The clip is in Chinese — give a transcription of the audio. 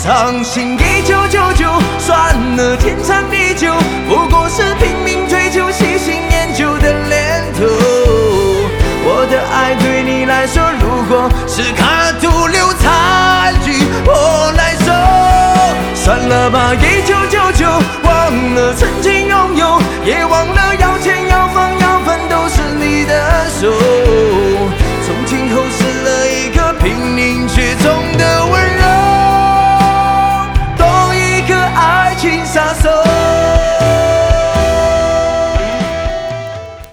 伤心1999，算了，天长地久，不过是拼命追求、细心研究的恋图。我的爱对你来说，如果是卡图流残剧，我来受。算了吧，1999。